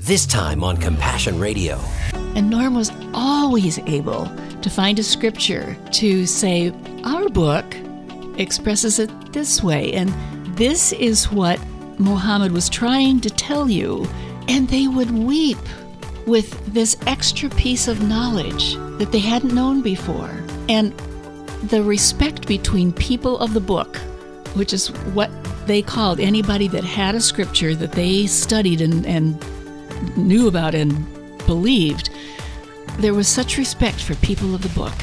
This time on Compassion Radio. And Norm was always able to find a scripture to say, our book expresses it this way, and this is what Muhammad was trying to tell you. And they would weep with this extra piece of knowledge that they hadn't known before. And the respect between people of the book, which is what they called anybody that had a scripture that they studied and knew about and believed, there was such respect for people of the book.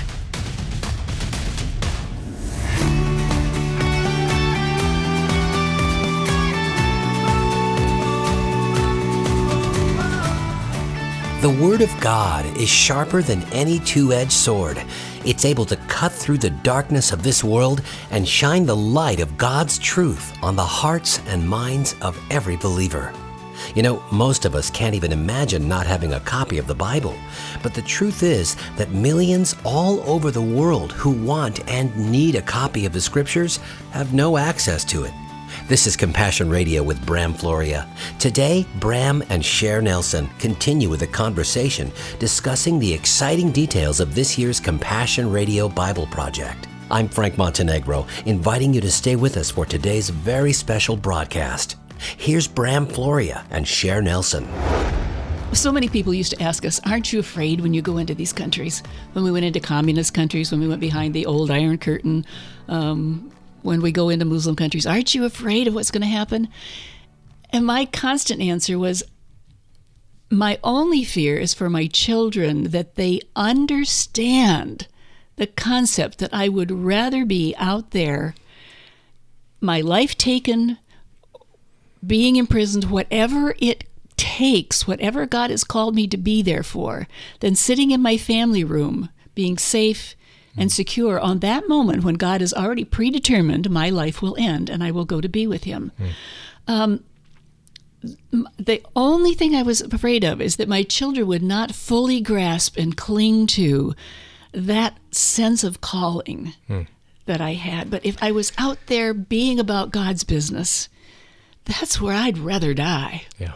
The Word of God is sharper than any two-edged sword. It's able to cut through the darkness of this world and shine the light of God's truth on the hearts and minds of every believer. You know, most of us can't even imagine not having a copy of the Bible. But the truth is that millions all over the world who want and need a copy of the Scriptures have no access to it. This is Compassion Radio with Bram Floria. Today, Bram and Cher Nelson continue with a conversation discussing the exciting details of this year's Compassion Radio Bible Project. I'm Frank Montenegro, inviting you to stay with us for today's very special broadcast. Here's Bram Floria and Cher Nelson. So many people used to ask us, aren't you afraid when you go into these countries? When we went into communist countries, when we went behind the old Iron Curtain, when we go into Muslim countries, aren't you afraid of what's going to happen? And my constant answer was, my only fear is for my children, that they understand the concept that I would rather be out there, my life taken, being imprisoned, whatever it takes, whatever God has called me to be there for, than sitting in my family room, being safe and secure on that moment when God has already predetermined my life will end and I will go to be with Him. The only thing I was afraid of is that my children would not fully grasp and cling to that sense of calling that I had. But if I was out there being about God's business, that's where I'd rather die. Yeah.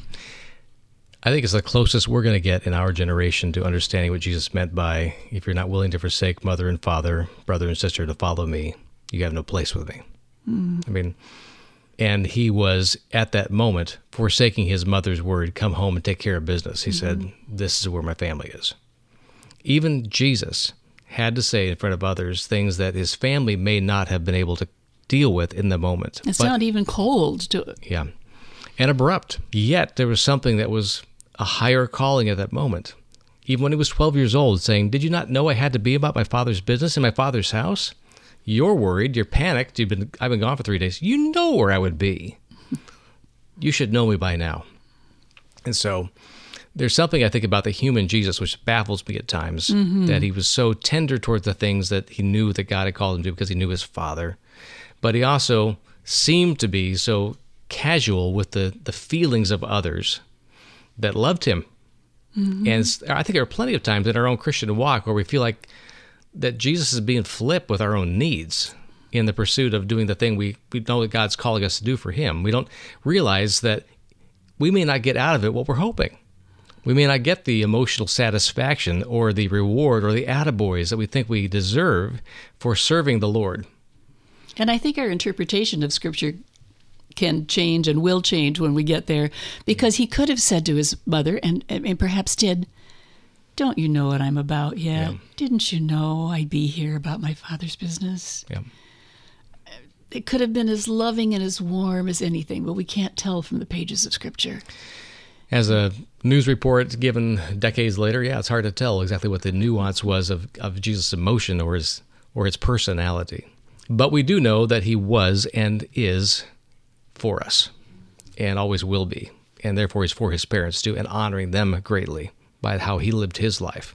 I think it's the closest we're going to get in our generation to understanding what Jesus meant by, if you're not willing to forsake mother and father, brother and sister to follow me, you have no place with me. I mean, and he was at that moment forsaking his mother's word, come home and take care of business. He said, this is where my family is. Even Jesus had to say in front of others things that his family may not have been able to deal with in the moment. It's not even cold. Yeah. And abrupt. Yet there was something that was a higher calling at that moment. Even when he was 12 years old, saying, did you not know I had to be about my Father's business in my Father's house? You're worried, you're panicked, I've been gone for 3 days. You know where I would be. You should know me by now. And so there's something I think about the human Jesus which baffles me at times, that he was so tender towards the things that he knew that God had called him to because he knew his Father. But he also seemed to be so casual with the feelings of others that loved him. And I think there are plenty of times in our own Christian walk where we feel like that Jesus is being flip with our own needs in the pursuit of doing the thing we know that God's calling us to do for him. We don't realize that we may not get out of it what we're hoping. We may not get the emotional satisfaction or the reward or the attaboys that we think we deserve for serving the Lord. And I think our interpretation of Scripture can change and will change when we get there, because he could have said to his mother, and perhaps did, don't you know what I'm about yet? Yeah. Didn't you know I'd be here about my Father's business? Yeah. It could have been as loving and as warm as anything, but we can't tell from the pages of Scripture. As a news report given decades later, it's hard to tell exactly what the nuance was of Jesus' emotion or his personality. But we do know that he was and is for us, and always will be, and therefore he's for his parents too, and honoring them greatly by how he lived his life.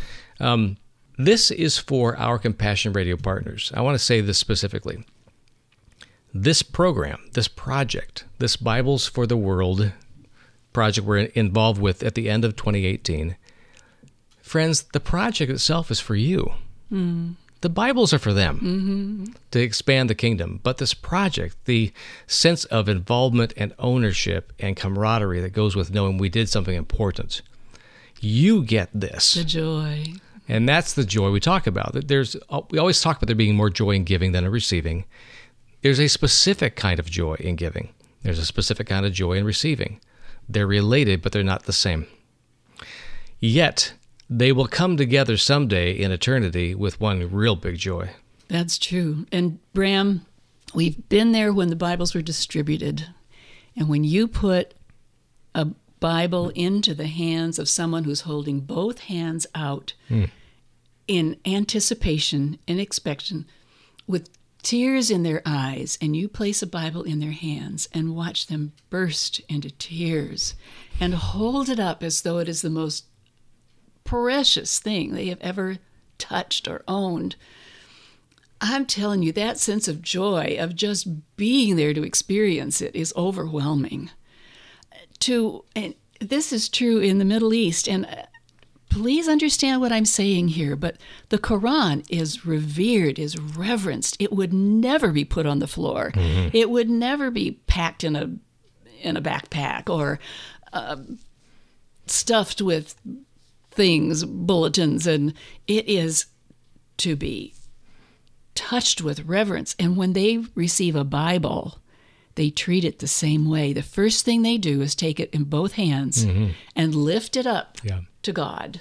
This is for our Compassion Radio partners. I want to say this specifically. This program, this project, this Bibles for the World project we're involved with at the end of 2018, friends, the project itself is for you. The Bibles are for them to expand the kingdom. But this project, the sense of involvement and ownership and camaraderie that goes with knowing we did something important, you get this. The joy. And that's the joy we talk about. We always talk about there being more joy in giving than in receiving. There's a specific kind of joy in giving. There's a specific kind of joy in receiving. They're related, but they're not the same. Yet, they will come together someday in eternity with one real big joy. That's true. And Bram, we've been there when the Bibles were distributed. And when you put a Bible into the hands of someone who's holding both hands out in anticipation, in expectation, with tears in their eyes, and you place a Bible in their hands and watch them burst into tears and hold it up as though it is the most precious thing they have ever touched or owned. I'm telling you, that sense of joy of just being there to experience it is overwhelming. And this is true in the Middle East, and please understand what I'm saying here, but the Quran is revered, is reverenced. It would never be put on the floor. It would never be packed in a backpack or stuffed with things, bulletins, and it is to be touched with reverence. And when they receive a Bible, they treat it the same way. The first thing they do is take it in both hands and lift it up to God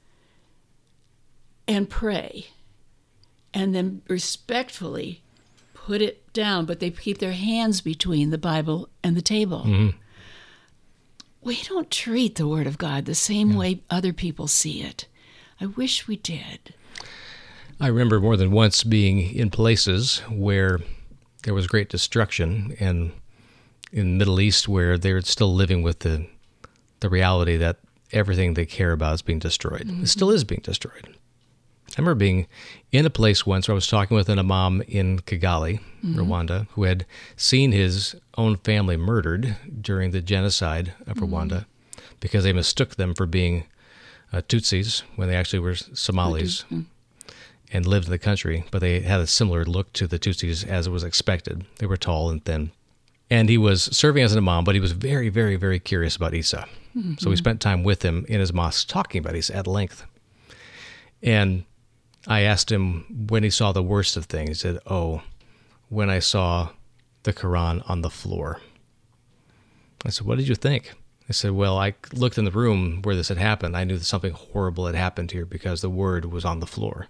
and pray, and then respectfully put it down, but they keep their hands between the Bible and the table. We don't treat the Word of God the same way other people see it. I wish we did. I remember more than once being in places where there was great destruction, and in the Middle East where they're still living with the reality that everything they care about is being destroyed. It still is being destroyed. I remember being in a place once where I was talking with an imam in Kigali, Rwanda, who had seen his own family murdered during the genocide of Rwanda because they mistook them for being Tutsis when they actually were Somalis and lived in the country, but they had a similar look to the Tutsis as was expected. They were tall and thin. And he was serving as an imam, but he was very, very, very curious about Isa. So we spent time with him in his mosque talking about Isa at length. And I asked him when he saw the worst of things. He said, when I saw the Quran on the floor. I said, what did you think? I said, well, I looked in the room where this had happened. I knew that something horrible had happened here because the word was on the floor.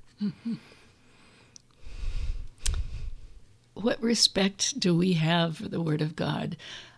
What respect do we have for the Word of God?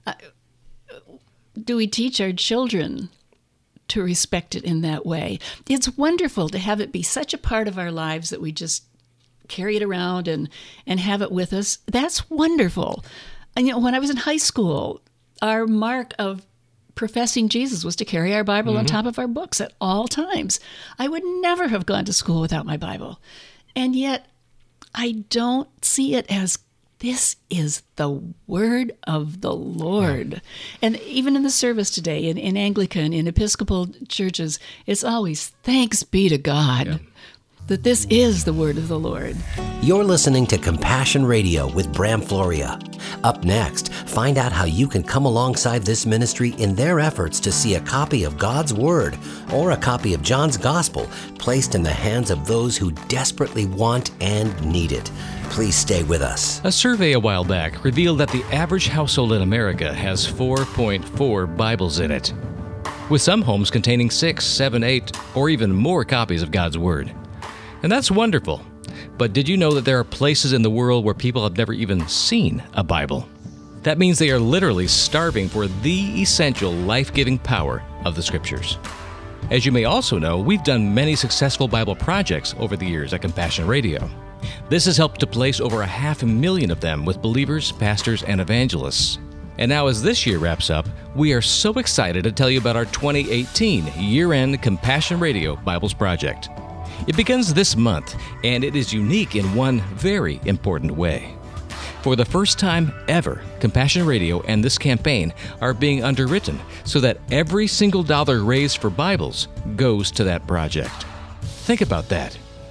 Do we teach our children to respect it in that way? It's wonderful to have it be such a part of our lives that we just carry it around and have it with us. That's wonderful. And, when I was in high school, our mark of professing Jesus was to carry our Bible on top of our books at all times. I would never have gone to school without my Bible. And yet, I don't see it as this is the word of the Lord. And even in the service today, in Anglican, in Episcopal churches, it's always thanks be to God that this is the word of the Lord. You're listening to Compassion Radio with Bram Floria. Up next, find out how you can come alongside this ministry in their efforts to see a copy of God's Word or a copy of John's Gospel placed in the hands of those who desperately want and need it. Please stay with us. A survey a while back revealed that the average household in America has 4.4 Bibles in it, with some homes containing 6, 7, 8, or even more copies of God's Word. And that's wonderful. But did you know that there are places in the world where people have never even seen a Bible? That means they are literally starving for the essential life-giving power of the Scriptures. As you may also know, we've done many successful Bible projects over the years at Compassion Radio. This has helped to place over 500,000 of them with believers, pastors, and evangelists. And now as this year wraps up, we are so excited to tell you about our 2018 year-end Compassion Radio Bibles Project. It begins this month, and it is unique in one very important way. For the first time ever, Compassion Radio and this campaign are being underwritten so that every single dollar raised for Bibles goes to that project. Think about that.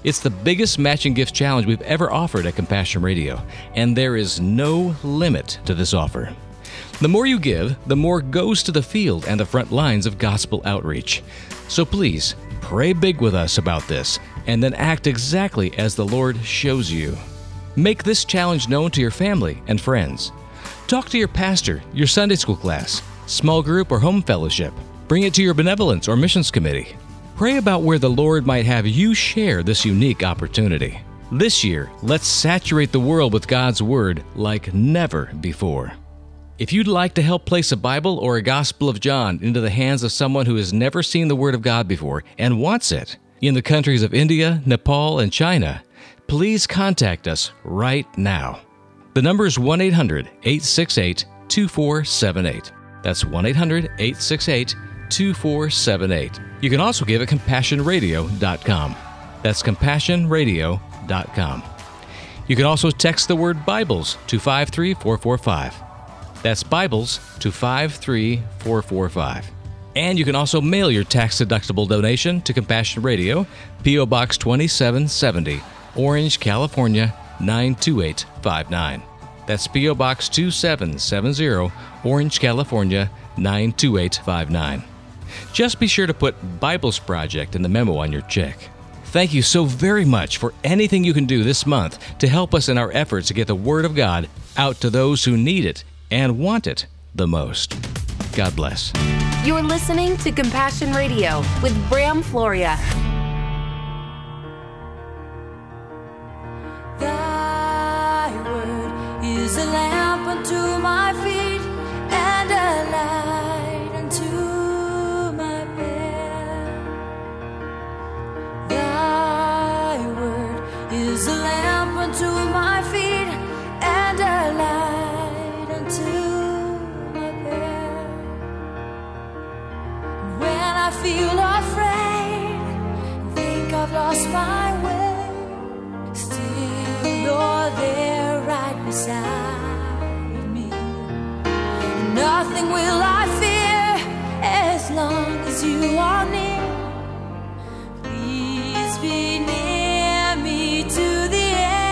It's the biggest matching gifts challenge we've ever offered at Compassion Radio, and there is no limit to this offer. The more you give, the more goes to the field and the front lines of gospel outreach. So please, pray big with us about this, and then act exactly as the Lord shows you. Make this challenge known to your family and friends. Talk to your pastor, your Sunday school class, small group, or home fellowship. Bring it to your benevolence or missions committee. Pray about where the Lord might have you share this unique opportunity. This year, let's saturate the world with God's Word like never before. If you'd like to help place a Bible or a Gospel of John into the hands of someone who has never seen the Word of God before and wants it, in the countries of India, Nepal, and China, please contact us right now. The number is 1-800-868-2478. That's 1-800-868-2478. You can also give at CompassionRadio.com. That's CompassionRadio.com. You can also text the word Bibles to 53445. That's Bibles to 53445. And you can also mail your tax-deductible donation to Compassion Radio, P.O. Box 2770, Orange, California, 92859. That's P.O. Box 2770, Orange, California, 92859. Just be sure to put Bibles Project in the memo on your check. Thank you so very much for anything you can do this month to help us in our efforts to get the Word of God out to those who need it and want it the most. God bless. You're listening to Compassion Radio with Bram Floria. Thy word is a lamp unto my feet and a light unto my path. Thy word is a lamp unto my feet and a light unto my path. And when I feel afraid and think I've lost my way, still you're there right beside me. And nothing will I fear as long as you are near. Please be near me to the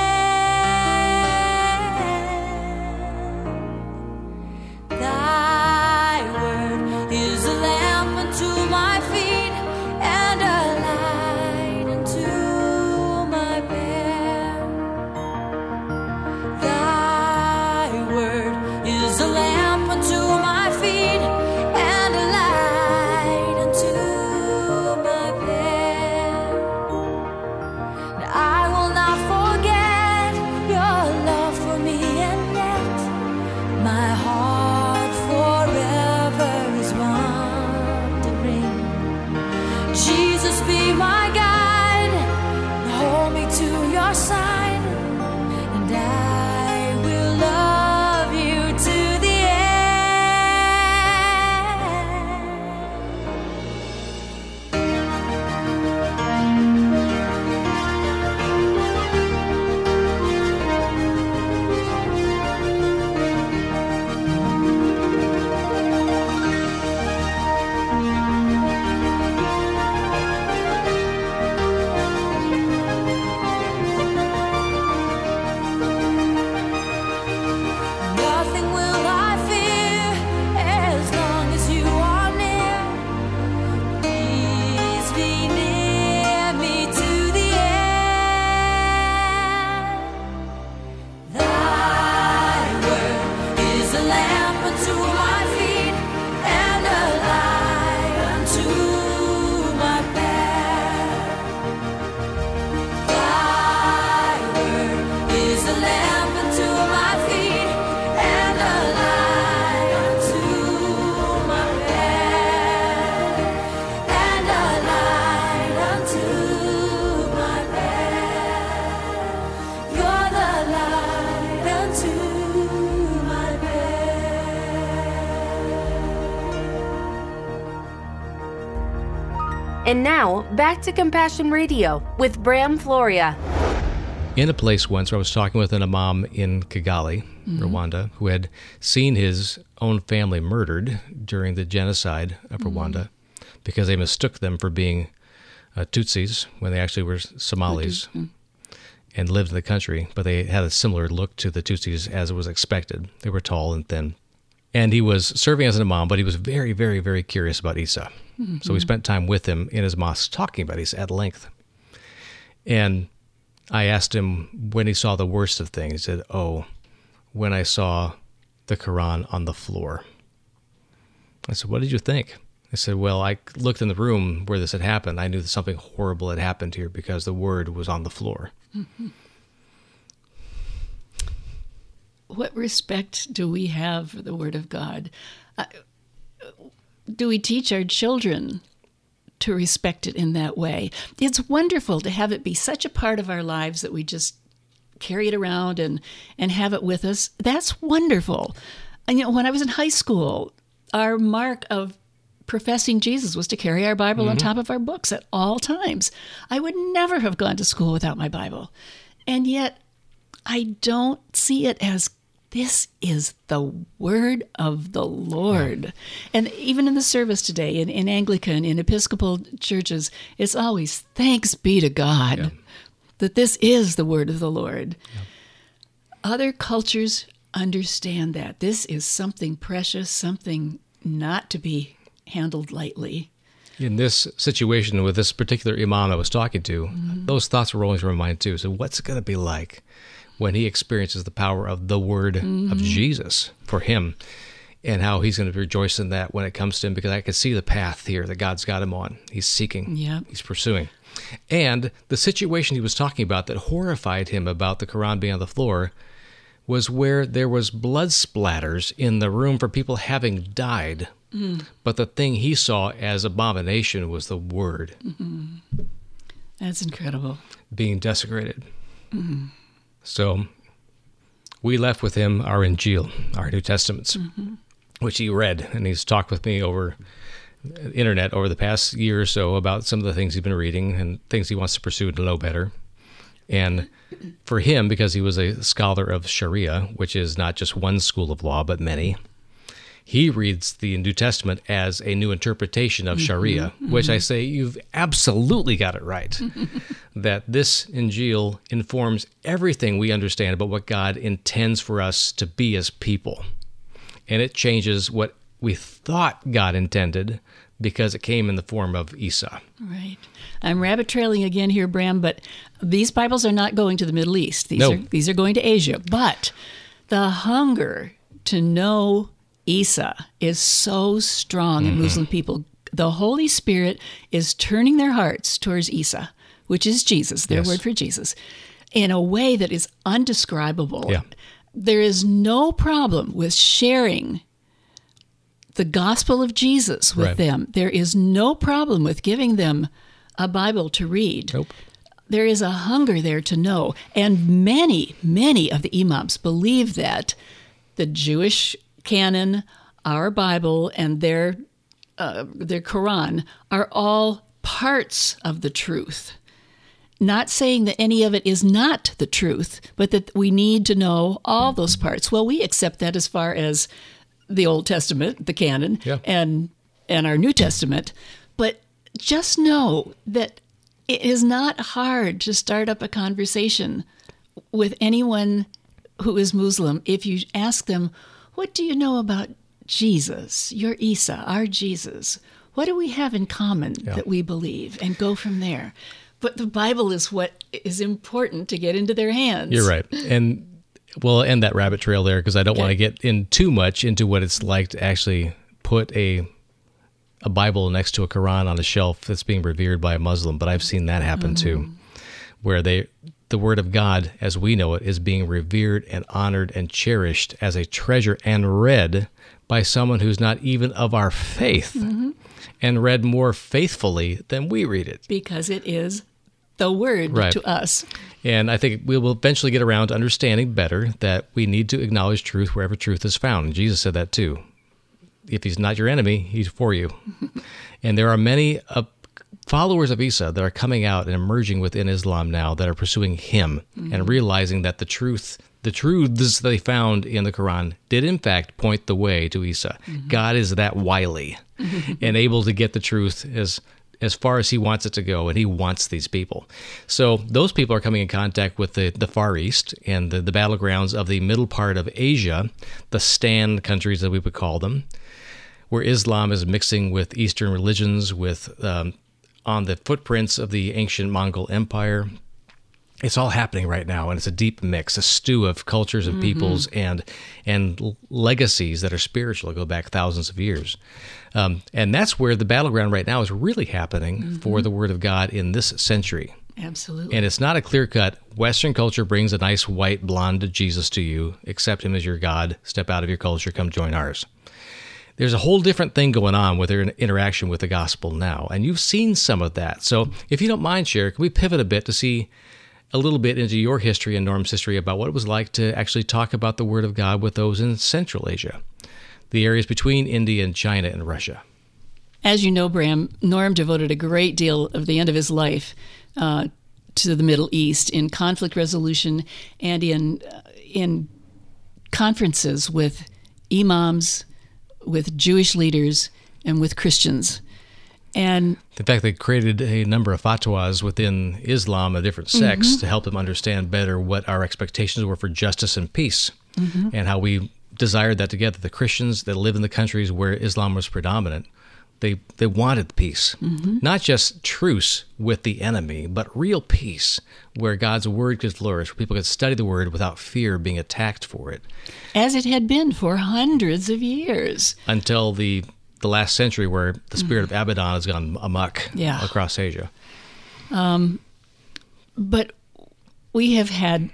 end. Thy word is a lamp unto my feet and a light unto my path. Thy word is a lamp unto my feet and a light unto my path. And I will not forget your love for me, and yet my heart forever is wandering. Jesus, be my guide, and hold me to your side, and I will love you to the end. Nothing will I fear as long as you are near. Please be near me to the end. Thy word is a lamp unto my feet and a light unto my path. Thy word is a lamp unto my feet and a light unto my path, and a light unto my path. You're the light unto my path. And now, back to Compassion Radio with Bram Floria. In a place once where I was talking with an imam in Kigali, Rwanda, who had seen his own family murdered during the genocide of Rwanda because they mistook them for being Tutsis when they actually were Somalis and lived in the country, but they had a similar look to the Tutsis as was expected. They were tall and thin. And he was serving as an imam, but he was very, very, very curious about Isa. So we spent time with him in his mosque talking about Isa at length. And I asked him when he saw the worst of things. He said, when I saw the Quran on the floor. I said, what did you think? I said, well, I looked in the room where this had happened. I knew that something horrible had happened here because the word was on the floor. What respect do we have for the Word of God? Do we teach our children to respect it in that way? It's wonderful to have it be such a part of our lives that we just carry it around and have it with us. That's wonderful. And, when I was in high school, our mark of professing Jesus was to carry our Bible on top of our books at all times. I would never have gone to school without my Bible. And yet, I don't see it as this is the word of the Lord. And even in the service today, in Anglican, in Episcopal churches, it's always thanks be to God that this is the word of the Lord. Other cultures understand that. This is something precious, something not to be handled lightly. In this situation with this particular imam I was talking to, those thoughts were rolling through my mind too. So what's it going to be like when he experiences the power of the word of Jesus for him, and how he's going to rejoice in that when it comes to him, because I could see the path here that God's got him on. He's seeking, he's pursuing. And the situation he was talking about that horrified him about the Quran being on the floor was where there was blood splatters in the room for people having died. But the thing he saw as abomination was the word. That's incredible. Being desecrated. So we left with him our Injil, our New Testaments, which he read, and he's talked with me over the internet over the past year or so about some of the things he's been reading and things he wants to pursue to know better. And for him, because he was a scholar of Sharia, which is not just one school of law, but many, he reads the New Testament as a new interpretation of Sharia, which I say, you've absolutely got it right. That this Injil informs everything we understand about what God intends for us to be as people. And it changes what we thought God intended because it came in the form of Isa. Right. I'm rabbit trailing again here, Bram, but these Bibles are not going to the Middle East. These are going to Asia. But the hunger to know Isa is so strong in Muslim people. The Holy Spirit is turning their hearts towards Isa, which is Jesus, their word for Jesus, in a way that is undescribable. There is no problem with sharing the gospel of Jesus with them. There is no problem with giving them a Bible to read. There is a hunger there to know. And many, many of the imams believe that the Jewish canon, our Bible, and their Quran are all parts of the truth. Not saying that any of it is not the truth, but that we need to know all those parts. Well, we accept that as far as the Old Testament, the canon, and our New Testament. But just know that it is not hard to start up a conversation with anyone who is Muslim if you ask them, what do you know about Jesus, your Isa, our Jesus? What do we have in common that we believe? And go from there. But the Bible is what is important to get into their hands. You're right. And we'll end that rabbit trail there because I don't want to get in too much into what it's like to actually put a Bible next to a Quran on a shelf that's being revered by a Muslim. But I've seen that happen too, where the Word of God, as we know it, is being revered and honored and cherished as a treasure and read by someone who's not even of our faith and read more faithfully than we read it. Because it is the Word to us. And I think we will eventually get around to understanding better that we need to acknowledge truth wherever truth is found. And Jesus said that too. If he's not your enemy, he's for you. And there are many followers of Isa that are coming out and emerging within Islam now that are pursuing him and realizing that the truths that they found in the Quran did in fact point the way to Isa. God is that wily and able to get the truth as as far as he wants it to go, and he wants these people. So those people are coming in contact with the Far East and the battlegrounds of the middle part of Asia, the Stan countries that we would call them, where Islam is mixing with Eastern religions, with on the footprints of the ancient Mongol Empire. It's all happening right now, and it's a deep mix, a stew of cultures and peoples and legacies that are spiritual, go back thousands of years. And that's where the battleground right now is really happening for the Word of God in this century. Absolutely. And it's not a clear-cut, Western culture brings a nice white blonde Jesus to you, accept him as your God, step out of your culture, come join ours. There's a whole different thing going on with their interaction with the gospel now, and you've seen some of that. So if you don't mind, Cher, can we pivot a bit to see a little bit into your history and Norm's history about what it was like to actually talk about the Word of God with those in Central Asia, the areas between India and China and Russia? As you know, Bram, Norm devoted a great deal of the end of his life to the Middle East in conflict resolution and in conferences with imams, with Jewish leaders, and with Christians. And in fact, they created a number of fatwas within Islam, a different sects, to help them understand better what our expectations were for justice and peace, and how we desired that together. The Christians that live in the countries where Islam was predominant, they wanted peace, not just truce with the enemy, but real peace, where God's Word could flourish, where people could study the Word without fear of being attacked for it. As it had been for hundreds of years. Until the last century, where the spirit of Abaddon has gone amok across Asia. But we have had,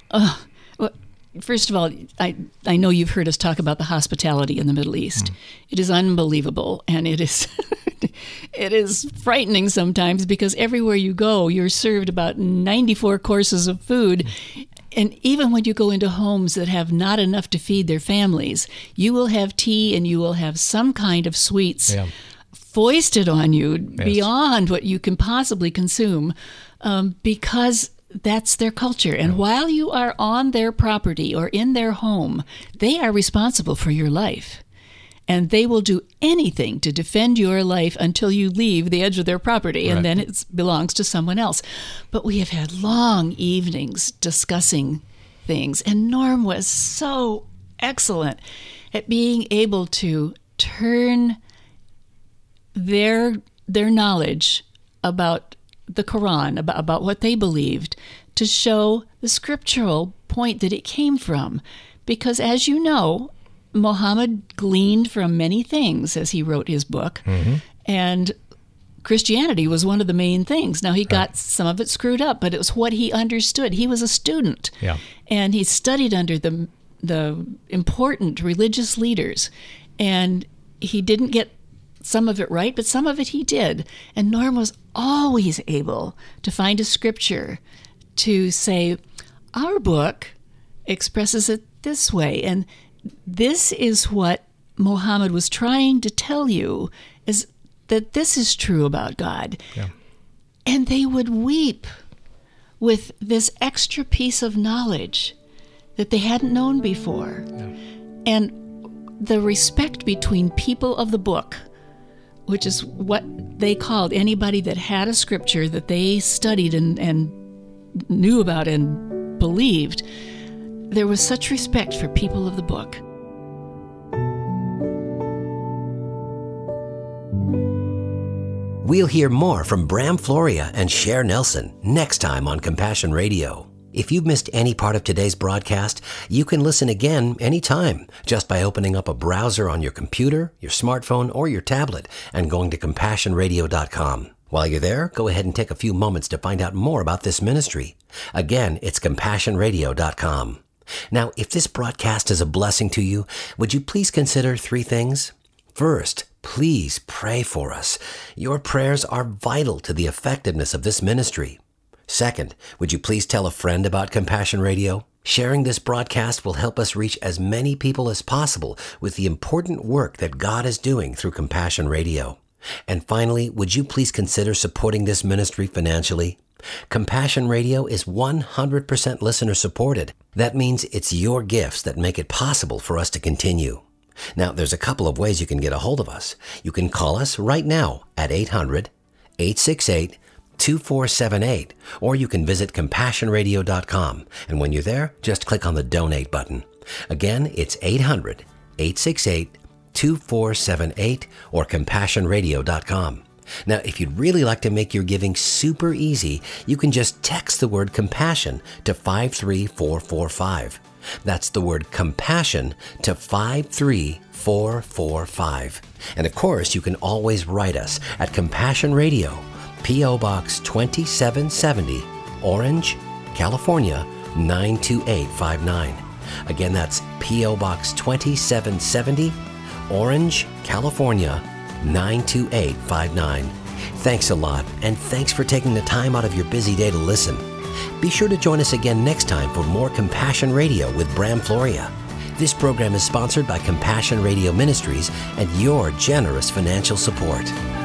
first of all, I know you've heard us talk about the hospitality in the Middle East. It is unbelievable, and it is it is frightening sometimes, because everywhere you go, you're served about 94 courses of food. And even when you go into homes that have not enough to feed their families, you will have tea and you will have some kind of sweets foisted on you beyond what you can possibly consume, because that's their culture. And while you are on their property or in their home, they are responsible for your life. And they will do anything to defend your life until you leave the edge of their property, and then it belongs to someone else. But we have had long evenings discussing things, and Norm was so excellent at being able to turn their knowledge about the Quran, about what they believed, to show the scriptural point that it came from. Because as you know, Muhammad gleaned from many things as he wrote his book, and Christianity was one of the main things. Now, he got some of it screwed up, but it was what he understood. He was a student, and he studied under the important religious leaders, and he didn't get some of it right, but some of it he did. And Norm was always able to find a scripture to say, our book expresses it this way, and this is what Muhammad was trying to tell you, is that this is true about God. And they would weep with this extra piece of knowledge that they hadn't known before. And the respect between people of the book, which is what they called anybody that had a scripture that they studied and knew about and believed, there was such respect for people of the book. We'll hear more from Bram Floria and Cher Nelson next time on Compassion Radio. If you've missed any part of today's broadcast, you can listen again anytime just by opening up a browser on your computer, your smartphone, or your tablet and going to CompassionRadio.com. While you're there, go ahead and take a few moments to find out more about this ministry. Again, it's CompassionRadio.com. Now, if this broadcast is a blessing to you, would you please consider 3 things? First, please pray for us. Your prayers are vital to the effectiveness of this ministry. Second, would you please tell a friend about Compassion Radio? Sharing this broadcast will help us reach as many people as possible with the important work that God is doing through Compassion Radio. And finally, would you please consider supporting this ministry financially? Compassion Radio is 100% listener supported. That means it's your gifts that make it possible for us to continue. Now, there's a couple of ways you can get a hold of us. You can call us right now at 868-2478, or you can visit CompassionRadio.com. And when you're there, just click on the Donate button. Again, it's 800-868-2478 or CompassionRadio.com. Now, if you'd really like to make your giving super easy, you can just text the word compassion to 53445. That's the word compassion to 53445. And of course, you can always write us at Compassion Radio, P.O. Box 2770, Orange, California 92859. Again, that's P.O. Box 2770, Orange, California 92859. Thanks a lot, and thanks for taking the time out of your busy day to listen. Be sure to join us again next time for more Compassion Radio with Bram Floria. This program is sponsored by Compassion Radio Ministries and your generous financial support.